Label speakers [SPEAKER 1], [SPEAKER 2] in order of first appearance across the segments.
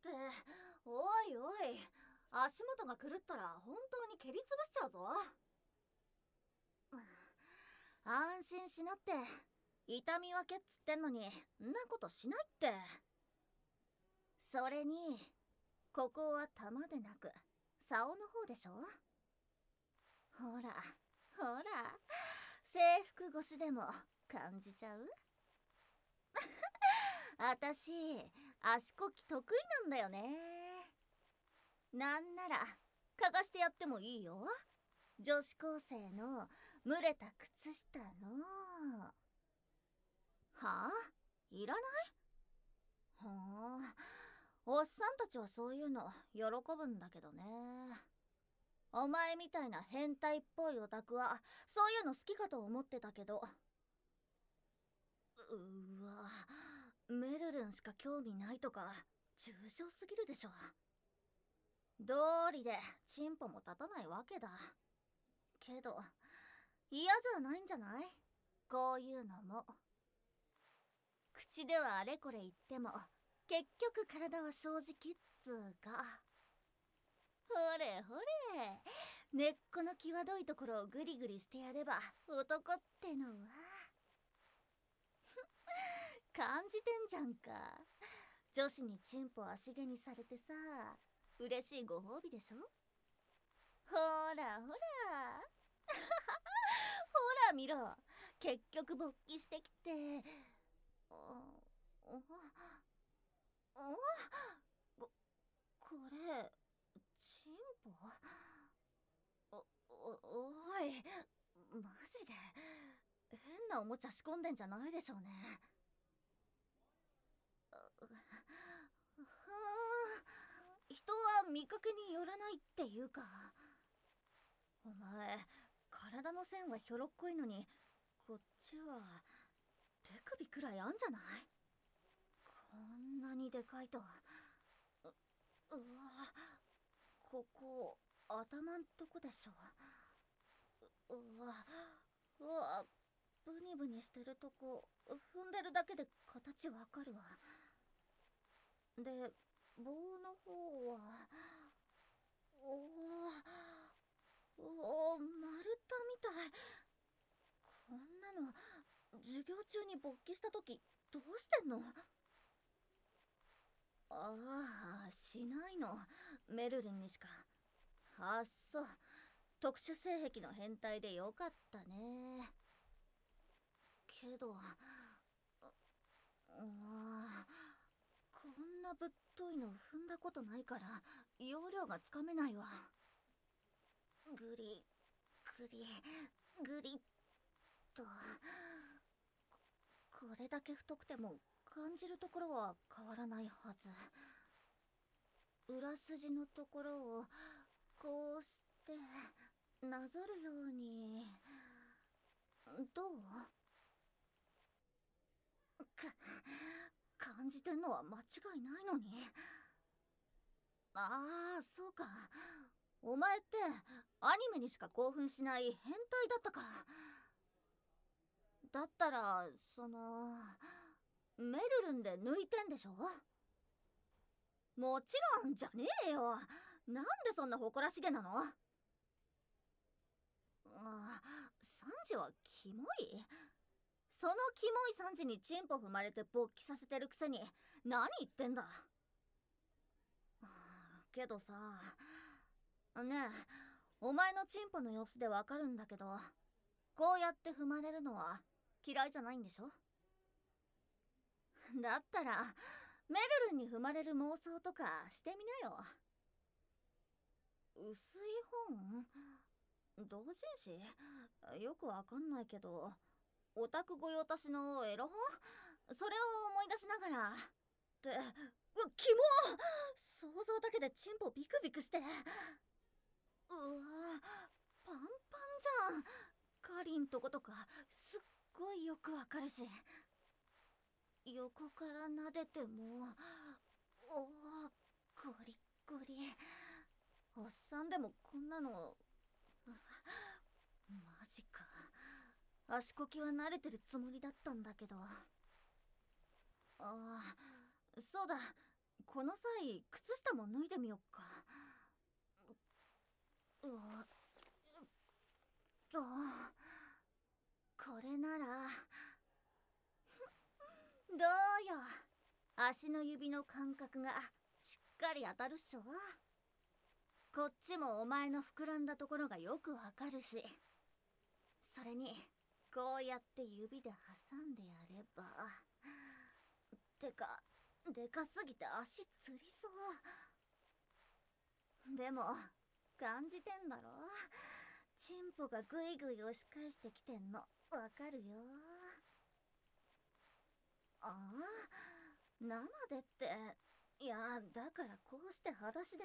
[SPEAKER 1] おいおい、足元が狂ったら本当に蹴りつぶしちゃうぞ。安心しなって。痛み分けっつってんのにんなことしないって。それにここは玉でなく竿の方でしょ。ほらほら、制服越しでも感じちゃう。あたし足こき得意なんだよね。なんなら嗅がしてやってもいいよ。女子高生の蒸れた靴下の。はあ、いらない。はあ、おっさんたちはそういうの喜ぶんだけどね。お前みたいな変態っぽいオタクはそういうの好きかと思ってたけど。うわ、メルルンしか興味ないとか抽象すぎるでしょ。道理でチンポも立たないわけだけど、嫌じゃないんじゃない？こういうのも。口ではあれこれ言っても結局体は正直っつうか。ほれほれ、根っこの際どいところをグリグリしてやれば男ってのは感じてんじゃんか。女子にチンポ足毛にされてさ、嬉しいご褒美でしょ。ほらほらほら見ろ、結局勃起してきて。これチンポ？おい、マジで変なおもちゃ仕込んでんじゃないでしょうね。人は見かけによらないっていうか。お前体の線はひょろっこいのに、こっちは手首くらいあんじゃない？こんなにでかいと。うわ、ここ頭んとこでしょ。うわ、ブニブニしてるとこ踏んでるだけで形わかるわ。で、棒の方は丸太みたい。こんなの授業中に勃起した時どうしてんの？ああ、しないの、メルルンにしか。あっそう、特殊性癖の変態でよかったね。けどこんなぶっといの踏んだことないから容量がつかめないわ。グリグリグリっと。これだけ太くても感じるところは変わらないはず。裏筋のところをこうしてなぞるように。どう？感じてんのは間違いないのに。ああ、そうか。お前ってアニメにしか興奮しない変態だったか。だったらメルルンで抜いてんでしょ。もちろんじゃねえよ。なんでそんな誇らしげなの？サンジはキモい。そのキモいサンジにチンポ踏まれて勃起させてるくせに何言ってんだ。けどさ、ねえ、お前のチンポの様子でわかるんだけど、こうやって踏まれるのは嫌いじゃないんでしょ。だったらメルルンに踏まれる妄想とかしてみなよ。薄い本？同人誌？よくわかんないけど、オタク御用達のエロ本？それを思い出しながら。って、キモ！想像だけでチンポビクビクして。うわ、パンパンじゃん。カリンとことかすっごいよくわかるし、横から撫でてもゴリゴリ。おっさんでもこんなの。マジか。足こきは慣れてるつもりだったんだけど。そうだ、 この際靴下も脱いでみよっか。うわこれならどうよ、足の指の感覚がしっかり当たるっしょ。こっちもお前の膨らんだところがよくわかるし、それにこうやって指で挟んでやれば。てかでかすぎて足つりそう。でも感じてんだろ、チンポがグイグイ押し返してきてんのわかるよ。ああ、生でって。いや、だからこうして裸足で。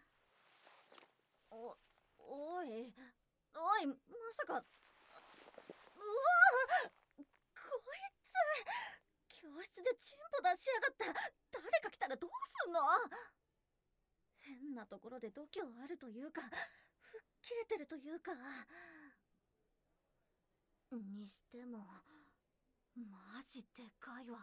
[SPEAKER 1] おいまさか。うわ、こいつ教室でチンポ出しやがった。誰か来たらどうすんの。変なところで度胸あるというか、吹っ切れてるというか。にしてもマジでかいわ。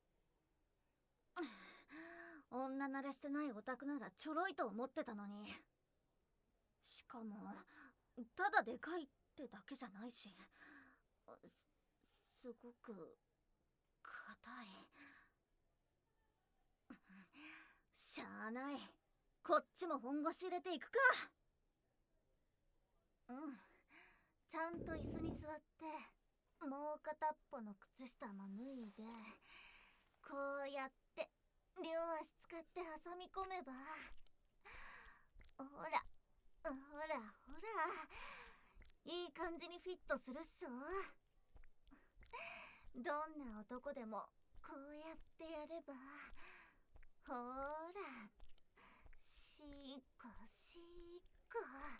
[SPEAKER 1] 女慣れしてないオタクならちょろいと思ってたのに。しかもただでかいってだけじゃないし、すごく硬い。しゃあない、こっちも本腰入れていくか。ちゃんと椅子に座って、もう片っぽの靴下も脱いで、こうやって両足使って挟み込めば、ほらほらほら、いい感じにフィットするっしょ。どんな男でもこうやってやれば、ほら、しーこしーこ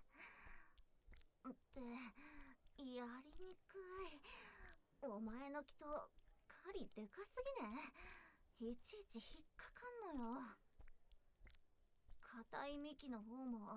[SPEAKER 1] ってやりにくい。お前の気と狩りでかすぎね。いちいち引っかかんのよ。硬い幹の方も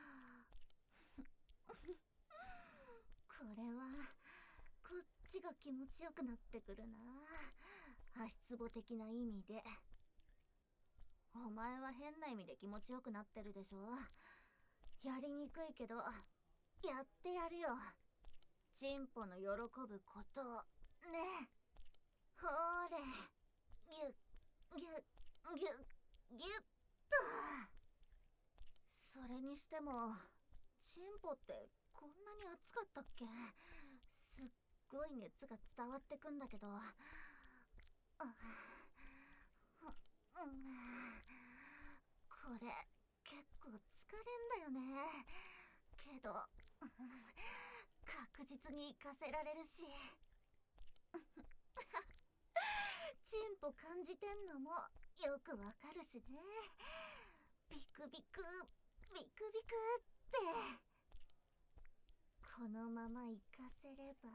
[SPEAKER 1] これはこっちが気持ちよくなってくるな、足つぼ的な意味で。お前は変な意味で気持ちよくなってるでしょ。やりにくいけどやってやるよ、チンポの喜ぶことをね。ほーれ、ギュッギュッギュッギュッと。それにしてもチンポってこんなに熱かったっけ。すっごい熱が伝わってくんだけど。これ結構疲れんだよね。けど確実に活かせられるしチンポ感じてんのもよくわかるしね。ビクビクビクビクって。このまま行かせれば。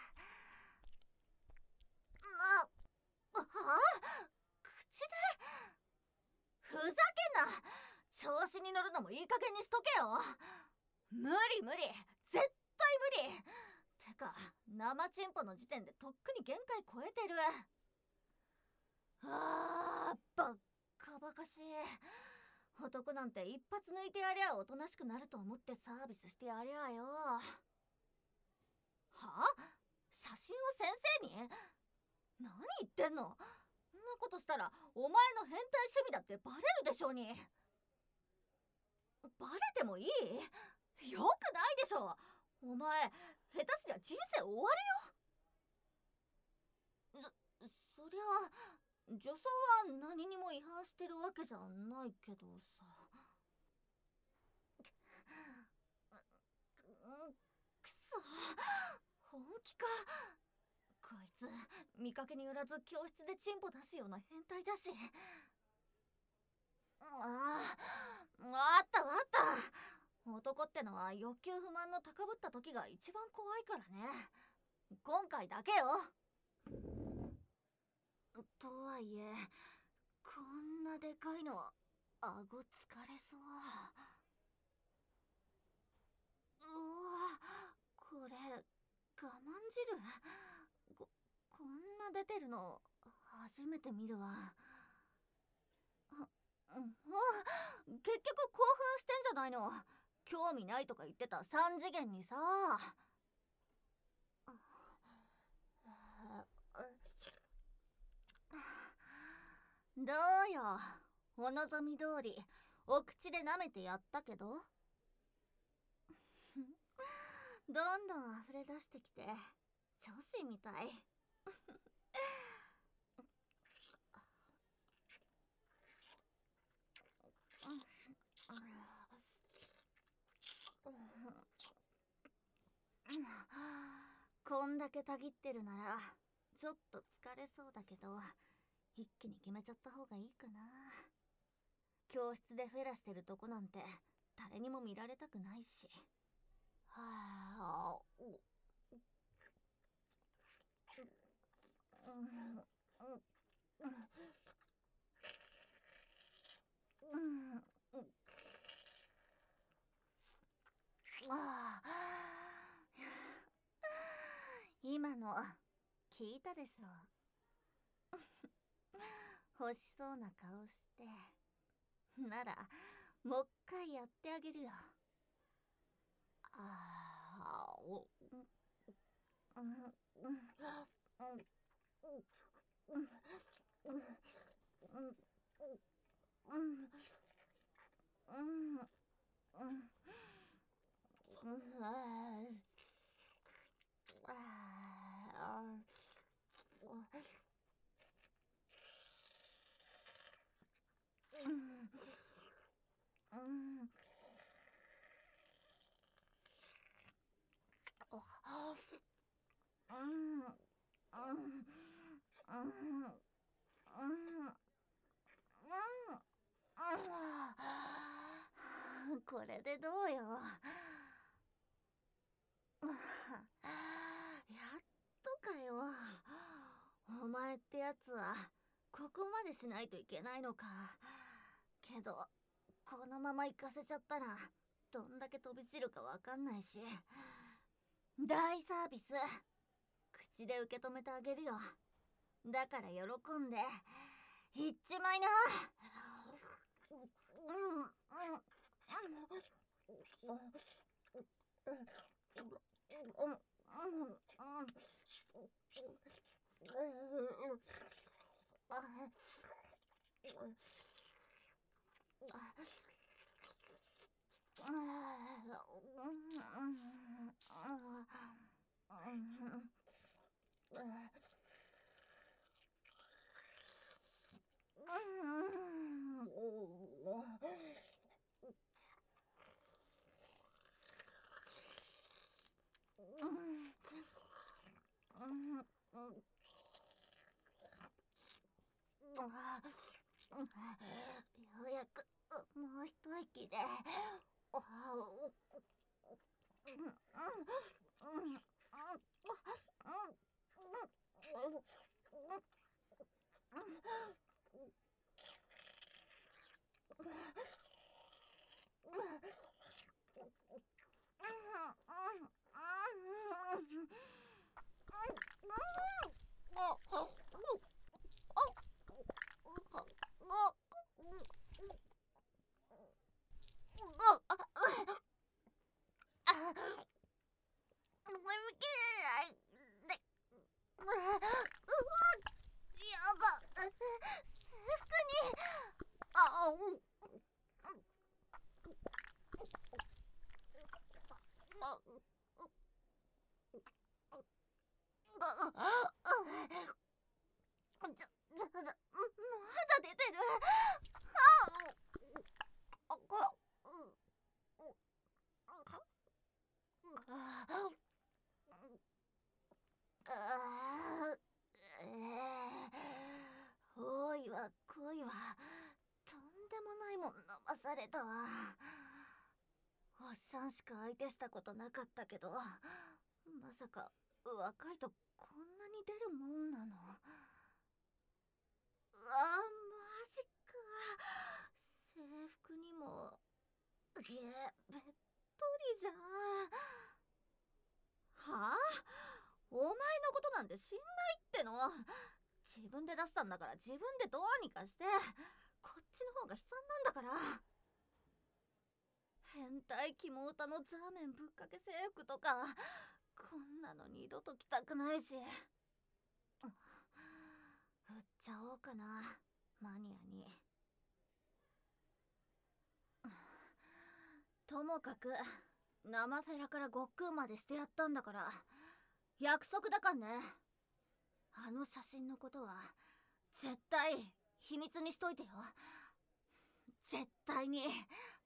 [SPEAKER 1] 口でふざけんな。調子に乗るのもいい加減にしとけよ。無理無理、絶対無理。てか生チンポの時点でとっくに限界超えてる。バッカバカしい。男なんて一発抜いてやりゃおとなしくなると思ってサービスしてやりゃよ。は？写真を先生に？何言ってんの。そんなことしたらお前の変態趣味だってバレるでしょうに。バレてもいい？よくないでしょ。お前下手すりゃ人生終わるよ。そりゃ女装は何にも違反してるわけじゃないけどさ。くそ、本気か。こいつ見かけによらず教室でチンポ出すような変態だし。あったわかった。男ってのは欲求不満の高ぶった時が一番怖いからね。今回だけよ。とはいえこんなでかいの顎疲れそう。これ我慢汁。こんな出てるの初めて見るわ。 結局興奮してんじゃないの。興味ないとか言ってた3次元にさ。どうよ、お望み通りお口で舐めてやったけどどんどん溢れ出してきて女子みたい。こんだけたぎってるならちょっと疲れそうだけど、一気に決めちゃった方がいいかな。教室でフェラしてるとこなんて誰にも見られたくないし。はあ、今の聞いたでしょ。欲しそうな顔してならもう一回やってあげるよ。これでどうよ。やっとかよ。お前ってやつはここまでしないといけないのか。けどこのまま行かせちゃったらどんだけ飛び散るかわかんないし。大サービス口で受け止めてあげるよ。だから喜んでいっちまいな。ようやくもう一息で。まだ出てる。多いわ濃いわ、とんでもないもん飲まされたわ。おっさんしか相手したことなかったけど、まさか若いとこんなに出るもんなの。マジか。制服にもべっとりじゃん。はあ、お前のことなんて知んないっての。自分で出したんだから自分でどうにかして。こっちの方が悲惨なんだから。 変態キモ歌のザーメンぶっかけ制服とか、こんなの二度と着たくないし。売っちゃおうかな、マニアに。ともかく生フェラからごっくんまでしてやったんだから、約束だかんね。あの写真のことは絶対秘密にしといてよ。絶対に。